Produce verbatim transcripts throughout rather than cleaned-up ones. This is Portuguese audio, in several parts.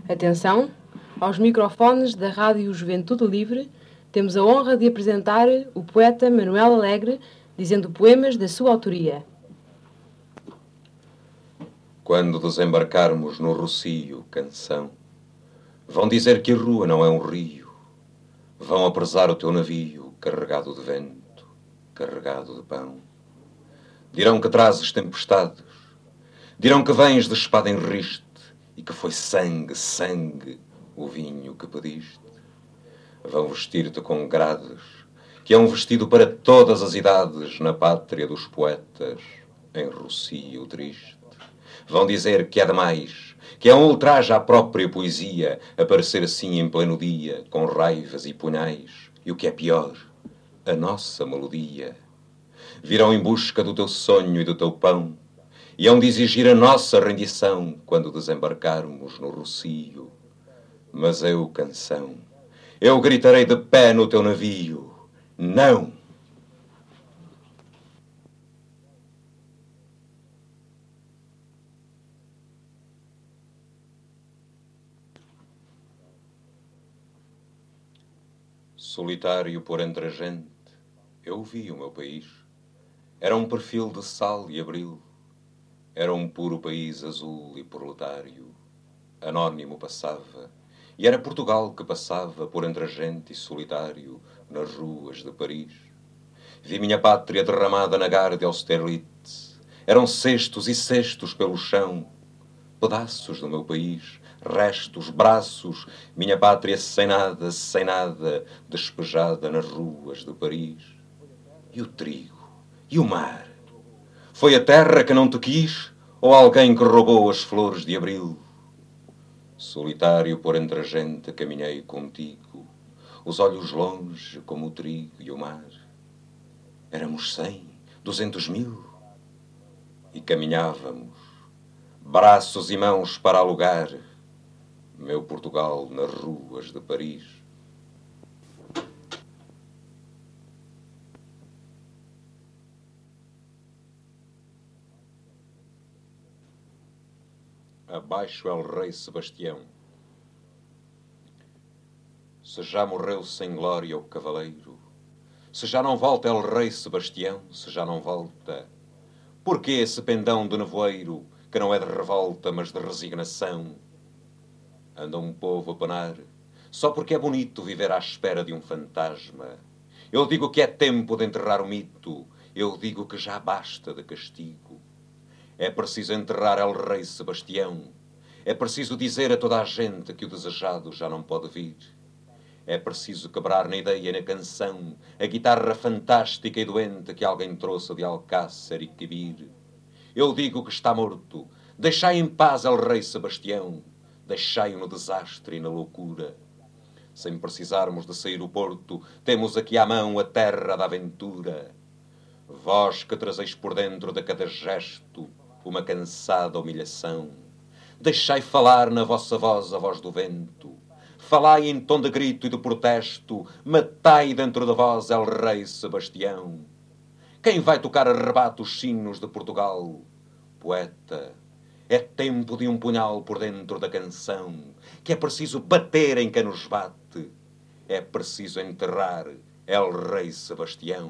Atenção, aos microfones da Rádio Juventude Livre, temos a honra de apresentar o poeta Manuel Alegre, dizendo poemas da sua autoria. Quando desembarcarmos no Rocio, canção, vão dizer que a rua não é um rio, vão apresar o teu navio carregado de vento, carregado de pão. Dirão que trazes tempestades, dirão que vens de espada em riste e que foi sangue, sangue o vinho que pediste. Vão vestir-te com grades, que é um vestido para todas as idades na pátria dos poetas, em Rocio triste. Vão dizer que é demais, que é um ultraje à própria poesia aparecer assim em pleno dia, com raivas e punhais, e o que é pior, a nossa melodia. Virão em busca do teu sonho e do teu pão, e hão de exigir a nossa rendição quando desembarcarmos no Rocio. Mas eu, canção, eu gritarei de pé no teu navio, não! Solitário por entre a gente, eu vi o meu país. Era um perfil de sal e abril. Era um puro país azul e proletário. Anónimo passava, e era Portugal que passava por entre a gente e solitário nas ruas de Paris. Vi minha pátria derramada na garde Austerlitz. Eram cestos e cestos pelo chão, pedaços do meu país, restos, braços, minha pátria sem nada, sem nada, despejada nas ruas de Paris. E o trigo? E o mar? Foi a terra que não te quis, ou alguém que roubou as flores de abril? Solitário por entre a gente caminhei contigo, os olhos longe como o trigo e o mar. Éramos cem, duzentos mil, e caminhávamos, braços e mãos para alugar, meu Portugal nas ruas de Paris. Abaixo é o rei Sebastião. Se já morreu sem glória o cavaleiro, se já não volta é o rei Sebastião, se já não volta, por que esse pendão de nevoeiro que não é de revolta mas de resignação? Anda um povo a penar só porque é bonito viver à espera de um fantasma. Eu digo que é tempo de enterrar o mito, eu digo que já basta de castigo. É preciso enterrar el rei Sebastião, é preciso dizer a toda a gente que o desejado já não pode vir. É preciso quebrar na ideia e na canção a guitarra fantástica e doente que alguém trouxe de Alcácer e Quibir. Eu digo que está morto, deixai em paz el rei Sebastião, deixai-o no desastre e na loucura. Sem precisarmos de sair do porto, temos aqui à mão a terra da aventura. Vós que trazeis por dentro de cada gesto uma cansada humilhação, deixai falar na vossa voz a voz do vento, falai em tom de grito e de protesto, matai dentro de vós el rei Sebastião. Quem vai tocar a rebate os sinos de Portugal? Poeta, é tempo de um punhal por dentro da canção, que é preciso bater em quem nos bate, é preciso enterrar el rei Sebastião.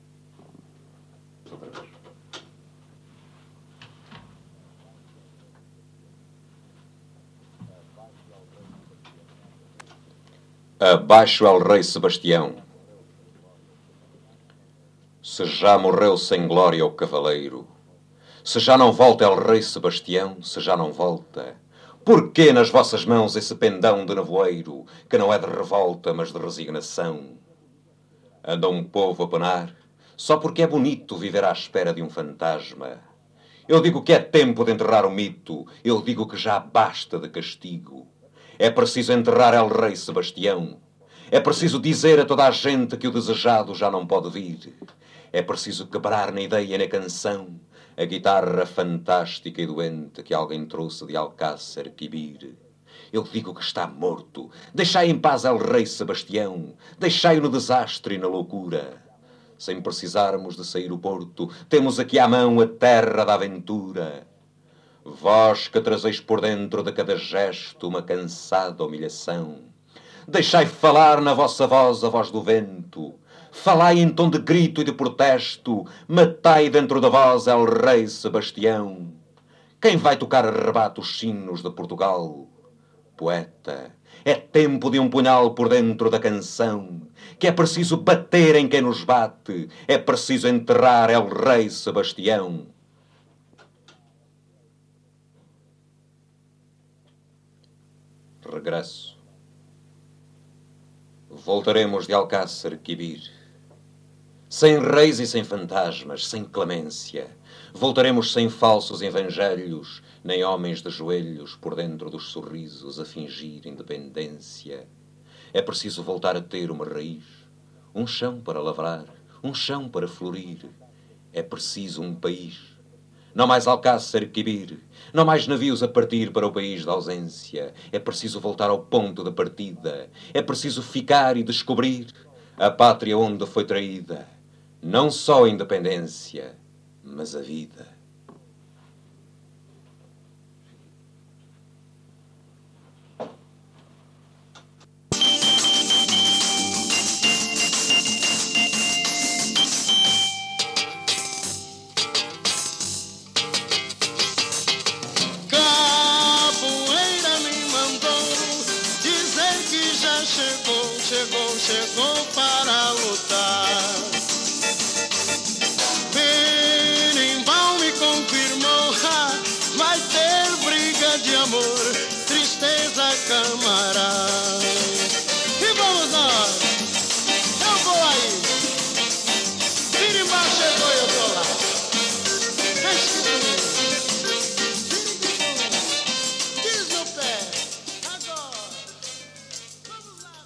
Abaixo el rei Sebastião. Se já morreu sem glória o cavaleiro, se já não volta el rei Sebastião, se já não volta, por que nas vossas mãos esse pendão de nevoeiro, que não é de revolta, mas de resignação? Anda um povo a penar, só porque é bonito viver à espera de um fantasma. Eu digo que é tempo de enterrar o mito, eu digo que já basta de castigo. É preciso enterrar el rei Sebastião. É preciso dizer a toda a gente que o desejado já não pode vir. É preciso quebrar na ideia e na canção a guitarra fantástica e doente que alguém trouxe de Alcácer Quibir. Eu digo que está morto. Deixai em paz el rei Sebastião. Deixai-o no desastre e na loucura. Sem precisarmos de sair o porto, temos aqui à mão a terra da aventura. Vós que trazeis por dentro de cada gesto uma cansada humilhação, deixai falar na vossa voz a voz do vento, falai em tom de grito e de protesto, matai dentro da voz El Rei Sebastião. Quem vai tocar a rebate os sinos de Portugal? Poeta, é tempo de um punhal por dentro da canção, que é preciso bater em quem nos bate, é preciso enterrar El Rei Sebastião. Regresso. Voltaremos de Alcácer Quibir, sem reis e sem fantasmas, sem clemência. Voltaremos sem falsos evangelhos, nem homens de joelhos por dentro dos sorrisos a fingir independência. É preciso voltar a ter uma raiz, um chão para lavrar, um chão para florir. É preciso um país. Não mais Alcácer Quibir, não mais navios a partir para o país da ausência. É preciso voltar ao ponto de partida. É preciso ficar e descobrir a pátria onde foi traída. Não só a independência, mas a vida. Chegou, chegou para lutar. Berimbau me confirmou, ha, vai ter briga de amor, tristeza camarada. E vamos nós, eu vou aí. Berimbau chegou e eu tô lá. Deixa que bonito. Diz no pé, agora. Vamos lá.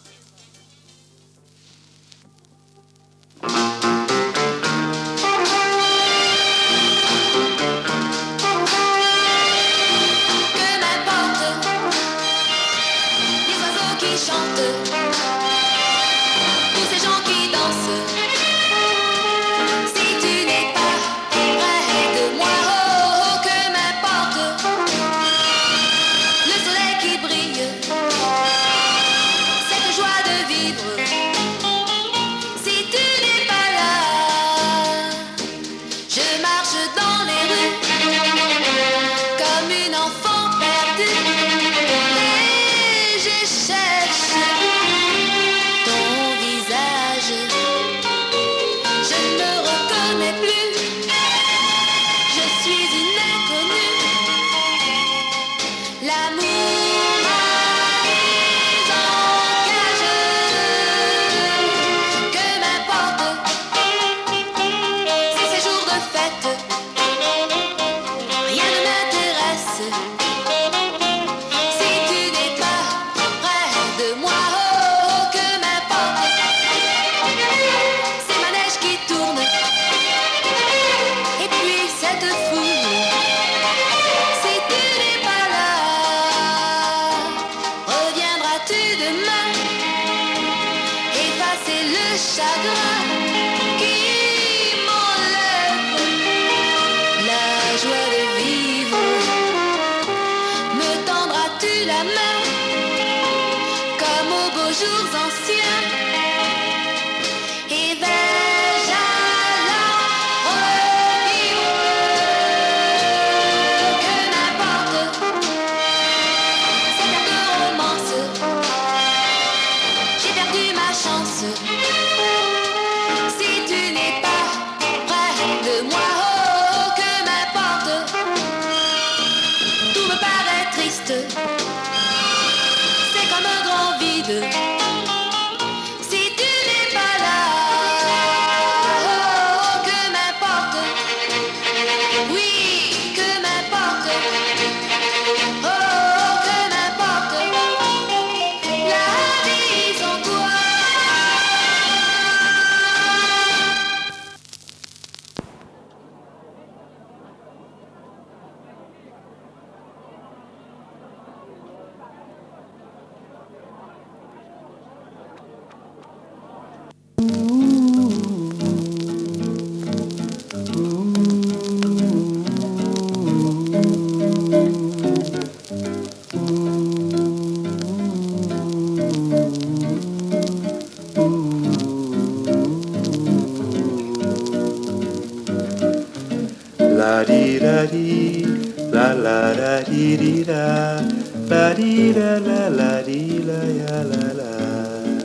Larirari, la la la ririra, larira la la rila ya la la.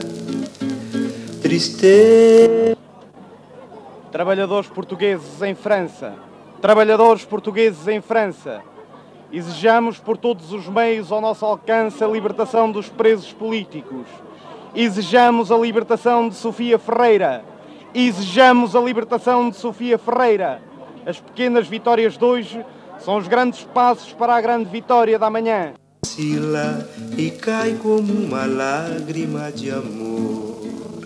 Tristeza. Trabalhadores portugueses em França, trabalhadores portugueses em França, exijamos por todos os meios ao nosso alcance a libertação dos presos políticos. Exijamos a libertação de Sofia Ferreira. Exijamos a libertação de Sofia Ferreira. As pequenas vitórias de hoje são os grandes passos para a grande vitória da manhã. Sila e cai como uma lágrima de amor.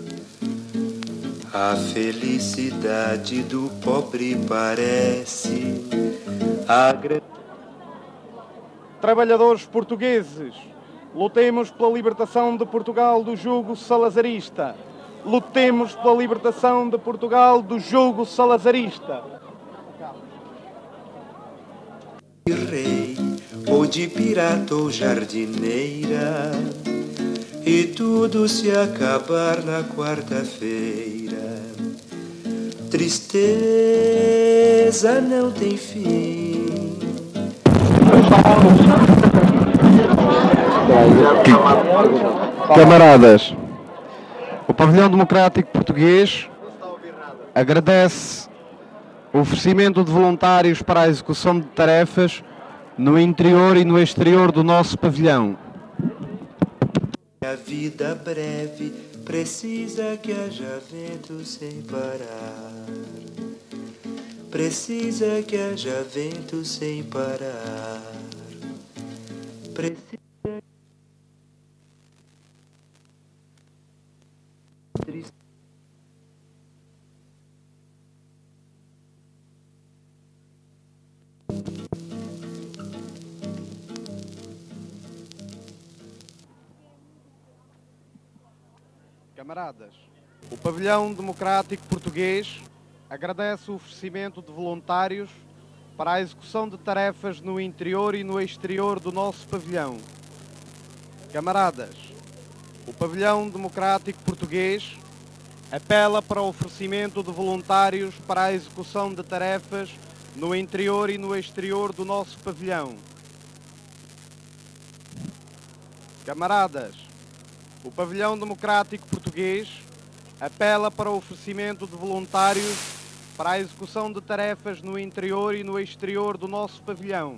A felicidade do pobre parece a grande. Trabalhadores portugueses, lutemos pela libertação de Portugal do jugo salazarista. Lutemos pela libertação de Portugal do jugo salazarista. De rei, ou de pirata ou jardineira, e tudo se acabar na quarta-feira. Tristeza não tem fim. Camaradas, o Pavilhão Democrático Português agradece o oferecimento de voluntários para a execução de tarefas no interior e no exterior do nosso pavilhão. A vida breve precisa que haja vento sem parar. Precisa que haja vento sem parar. Precisa. Camaradas, o Pavilhão Democrático Português agradece o oferecimento de voluntários para a execução de tarefas no interior e no exterior do nosso pavilhão. Camaradas, o Pavilhão Democrático Português apela para o oferecimento de voluntários para a execução de tarefas no interior e no exterior do nosso pavilhão. Camaradas, o Pavilhão Democrático Português apela para o oferecimento de voluntários para a execução de tarefas no interior e no exterior do nosso pavilhão.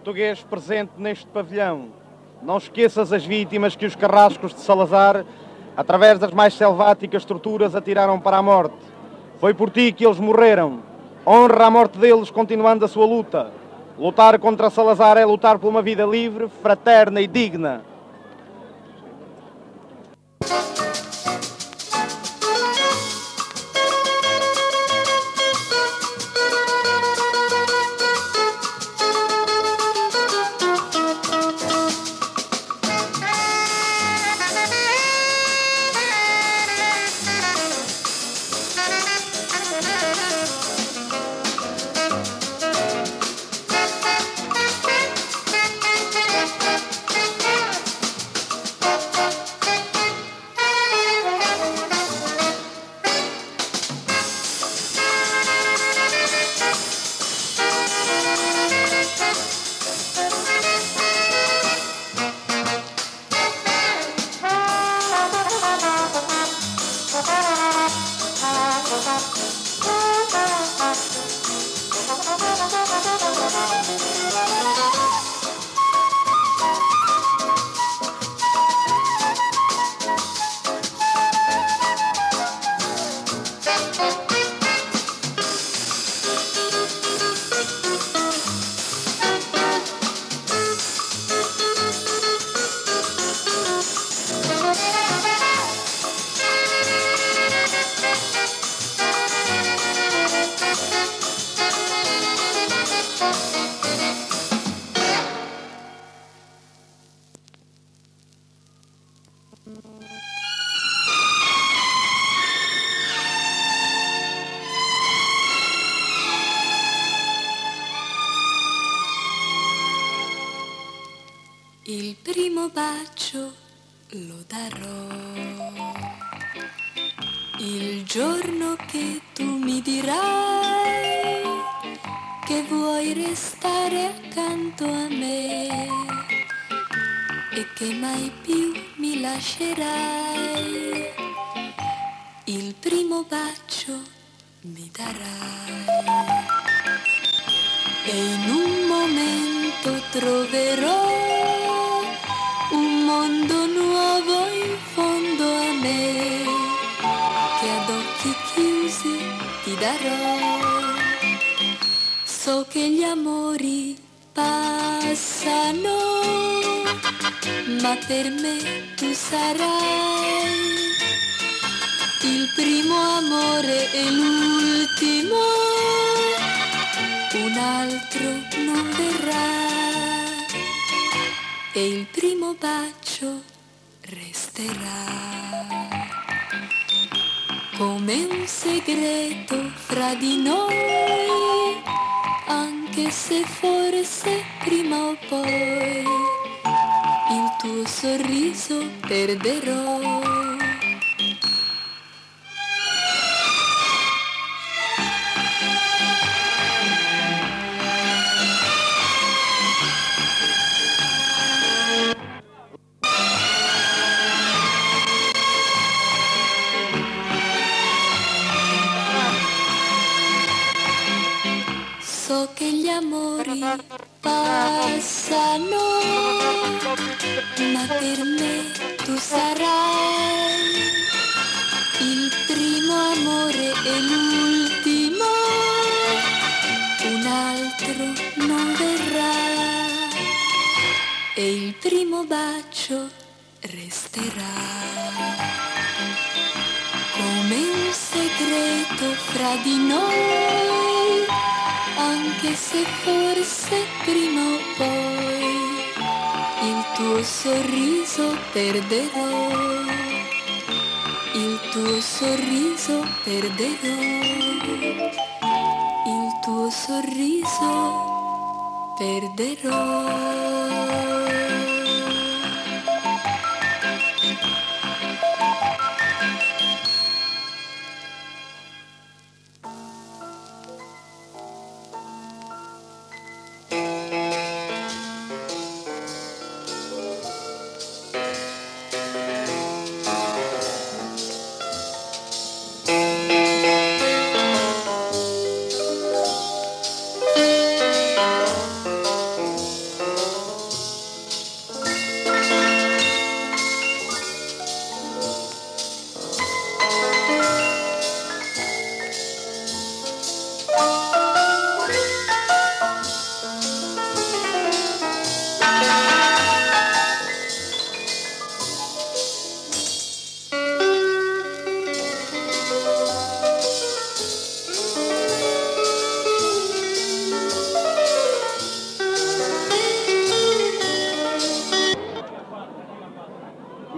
português presente neste pavilhão. Não esqueças as vítimas que os carrascos de Salazar, através das mais selváticas torturas, atiraram para a morte. Foi por ti que eles morreram. Honra a morte deles continuando a sua luta. Lutar contra Salazar é lutar por uma vida livre, fraterna e digna. Il primo bacio lo darò il giorno che tu mi dirai che vuoi restare accanto a me e che mai più mi lascerai. Il primo bacio mi darai e in un momento troverò un mondo nuovo in fondo a me che ad occhi chiusi ti darò. So che gli amori passano, ma per me tu sarai il primo amore e l'ultimo, un altro non verrà. E il primo bacio resterà come un segreto fra di noi, anche se forse prima o poi il tuo sorriso perderò. So che gli amori passano, ma per me tu sarai il primo amore e l'ultimo, un altro non verrà. E il primo bacio resterà come un segreto fra di noi, anche se forse prima o poi il tuo sorriso perderò, il tuo sorriso perderò, il tuo sorriso perderò.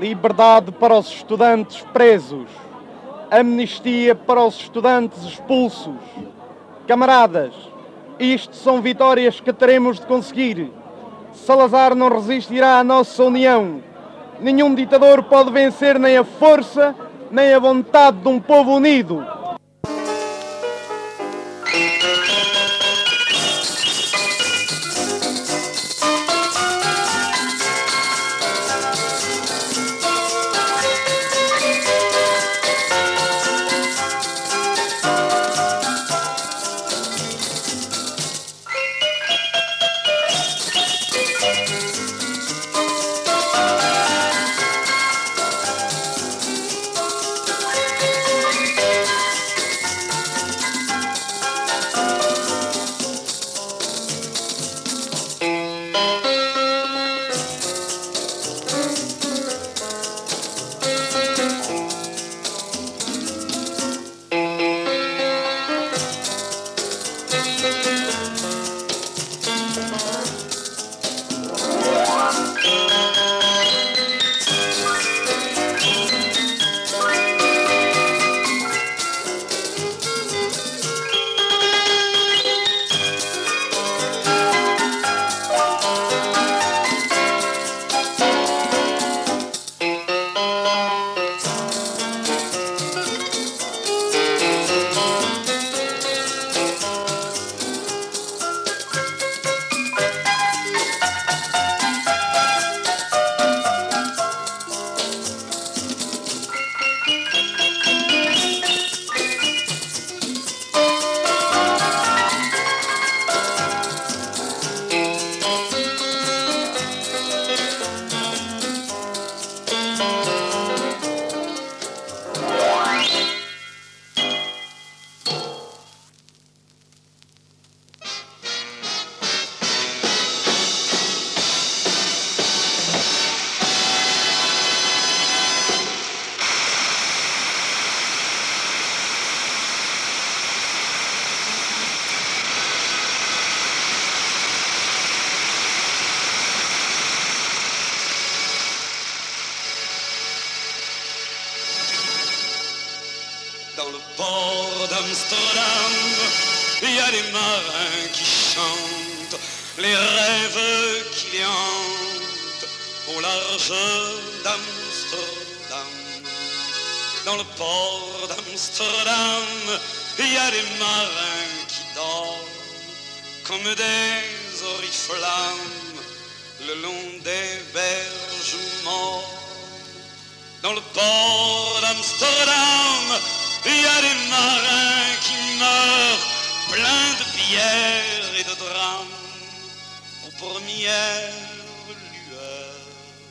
liberdade para os estudantes presos, amnistia para os estudantes expulsos. Camaradas, isto são vitórias que teremos de conseguir. Salazar não resistirá à nossa união. Nenhum ditador pode vencer nem a força, nem a vontade de um povo unido. Dans le port d'Amsterdam, il y a des marins qui chantent les rêves qui les hantent au large d'Amsterdam. Dans le port d'Amsterdam, il y a des marins qui dorment comme des oriflammes le long des berges morts. Dans le port d'Amsterdam, il y a des marins qui meurent pleins de pierres et de drames aux premières lueurs.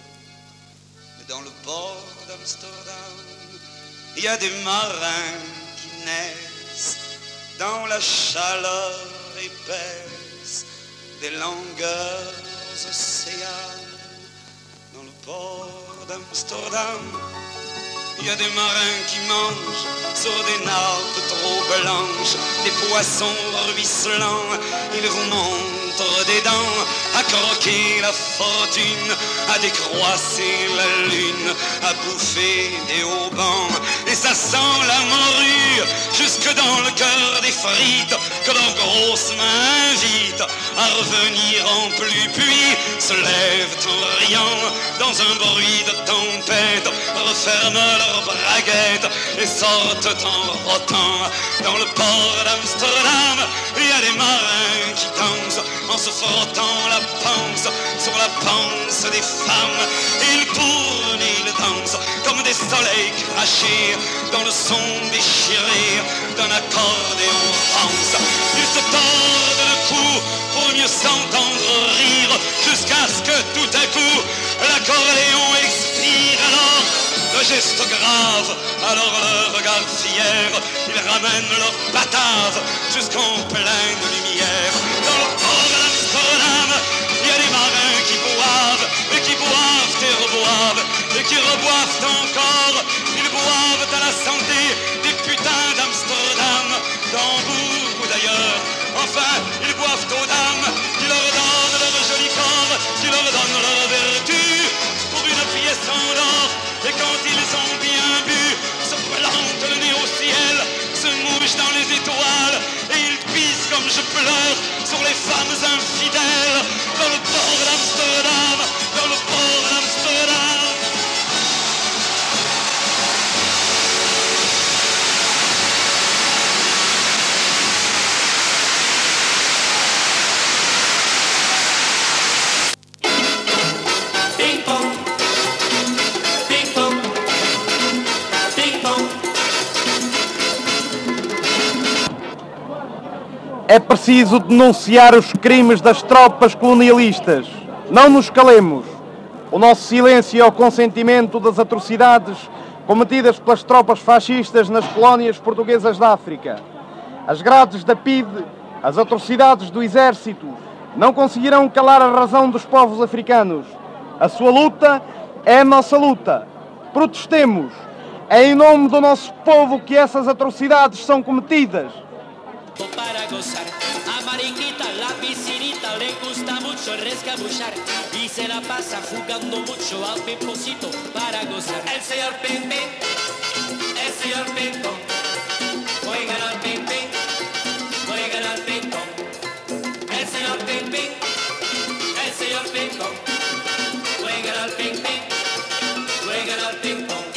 Mais dans le port d'Amsterdam, il y a des marins qui naissent dans la chaleur épaisse des longueurs océanes. Dans le port d'Amsterdam, il y a des marins qui mangent sur des nappes trop blanches des poissons ruisselants. Ils vous montrent des dents à croquer la fortune, à décroisser la lune, à bouffer des haubans. Et ça sent la morue jusque dans le cœur des frites que leurs grosses mains invitent à revenir en pluie. Puis se lèvent en riant dans un bruit de tempête, referment leurs braguettes et sortent en rotant. Dans le port d'Amsterdam, il y a des marins qui dansent en se frottant la panse sur la panse des femmes. Ils tournent et ils dansent comme des soleils crachés dans le son déchiré d'un accordéon rance. Ils se tordent le cou pour mieux s'entendre rire jusqu'à ce que tout à coup l'accordéon expire. Alors le geste grave, alors le regard fier, ils ramènent leur batave jusqu'en pleine lumière. Dans le port d'Amsterdam, il y a des marins qui boivent, et qui boivent et reboivent, et qui reboivent encore. Ils boivent à la santé des putains d'Amsterdam, d'Hambourg ou d'ailleurs. Enfin, ils boivent aux dames qui leur donnent leur joli corps, qui leur donnent leur vertu pour une pièce en or. larmes, je pleure sur les femmes infidèles dans le port d'Amsterdam, dans le port d'Amsterdam. É preciso denunciar os crimes das tropas colonialistas. Não nos calemos. O nosso silêncio é o consentimento das atrocidades cometidas pelas tropas fascistas nas colónias portuguesas da África. As grades da P I D, as atrocidades do exército, não conseguirão calar a razão dos povos africanos. A sua luta é a nossa luta. Protestemos. É em nome do nosso povo que essas atrocidades são cometidas. Para gozar, a Mariquita, la piscinita, le gusta mucho rescabuchar y se la pasa jugando mucho al pimponcito para gozar. El señor Pim Pim, el señor Pim Pom, juegan al Pim Pim, juegan al Pim Pom. El señor Pim Pim, el señor Pim Pom, juegan al Pim Pim, juegan al Pim Pom.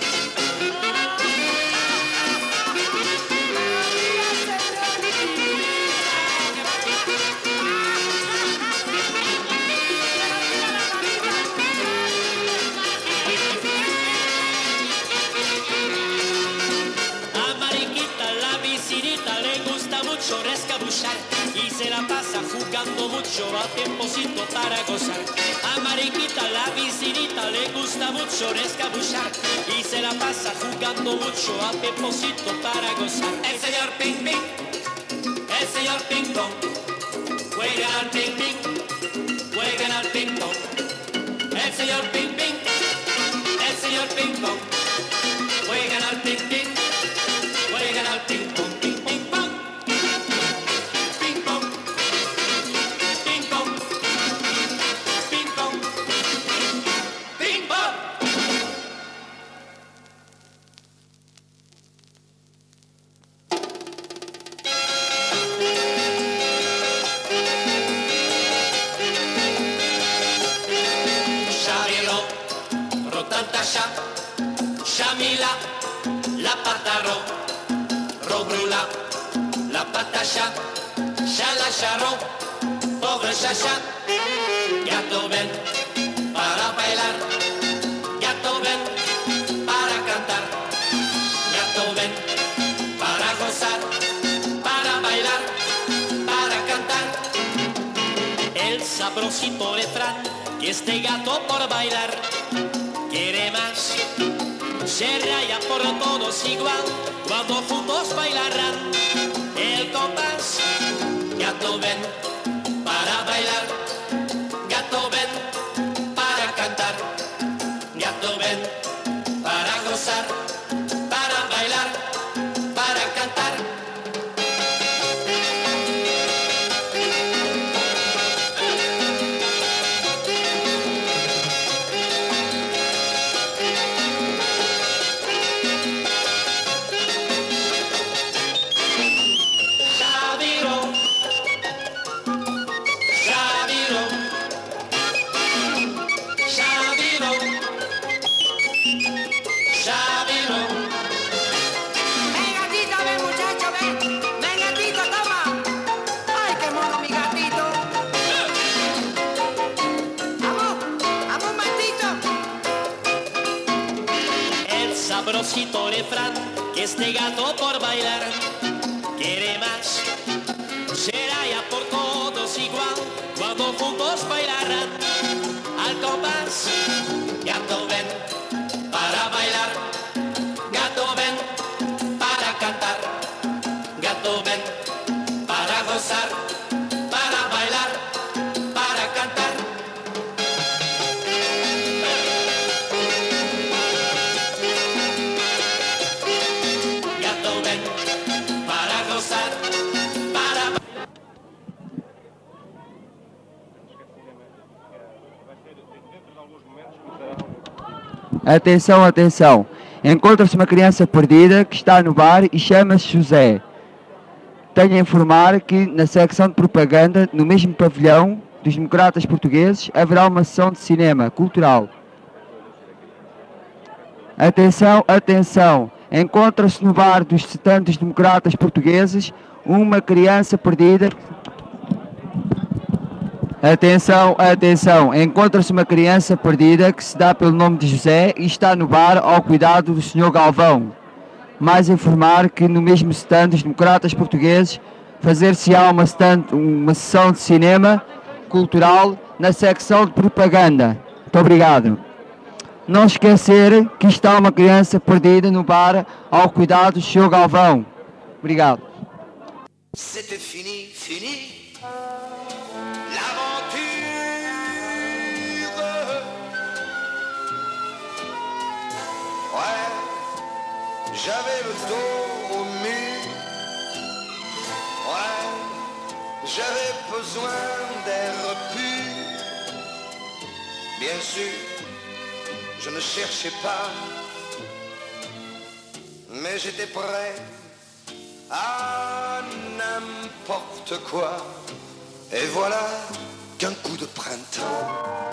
Rescabuchar y se la pasa jugando mucho al tiempocito para gozar. A Mariquita, la vecinita, le gusta mucho rescabuchar y se la pasa jugando mucho al tiempocito para gozar. El señor Ping Ping, el señor Ping Pong, juegan al Ping Ping, juegan al Ping Pong. El señor Ping Ping, el señor Ping Pong, juegan al Ping Ping, juegan al Ping Pong. Shamila, la pataro, robrula, la patacha, chala charro, pobre chacha, gato ven para bailar, gato ven para cantar, gato ven para gozar, para bailar, para cantar. El sabrosito refrán que este gato por bailar quiere más. Se raya por todos igual cuando juntos bailarán el compás. Gato ven para bailar, gato ven para cantar, gato ven para gozar, para bailar, para cantar. Sabrosito refrán que este gato por bailar quiere más. Será ya por todos igual cuando juntos bailarán al compás. Gato ven para bailar, gato ven para cantar, gato ven para gozar, para bailar, para cantar. Atenção, atenção. Encontra-se uma criança perdida que está no bar e chama-se José. tenho a informar que na secção de propaganda, no mesmo pavilhão dos democratas portugueses, haverá uma sessão de cinema cultural. Atenção, atenção! Encontra-se no bar dos estudantes democratas portugueses uma criança perdida. Atenção, atenção! Encontra-se uma criança perdida que se dá pelo nome de José e está no bar ao cuidado do senhor Galvão. Mais informar que no mesmo stand dos democratas portugueses fazer-se-á uma, stand, uma sessão de cinema cultural na secção de propaganda. Muito obrigado. Não esquecer que está uma criança perdida no bar ao cuidado do senhor Galvão. Obrigado. C'était fini, fini, l'aventure. Ouais, j'avais le dos au mur. Ouais, j'avais besoin d'air pur. Bien sûr, je ne cherchais pas, mais j'étais prêt à n'importe quoi. Et voilà qu'un coup de printemps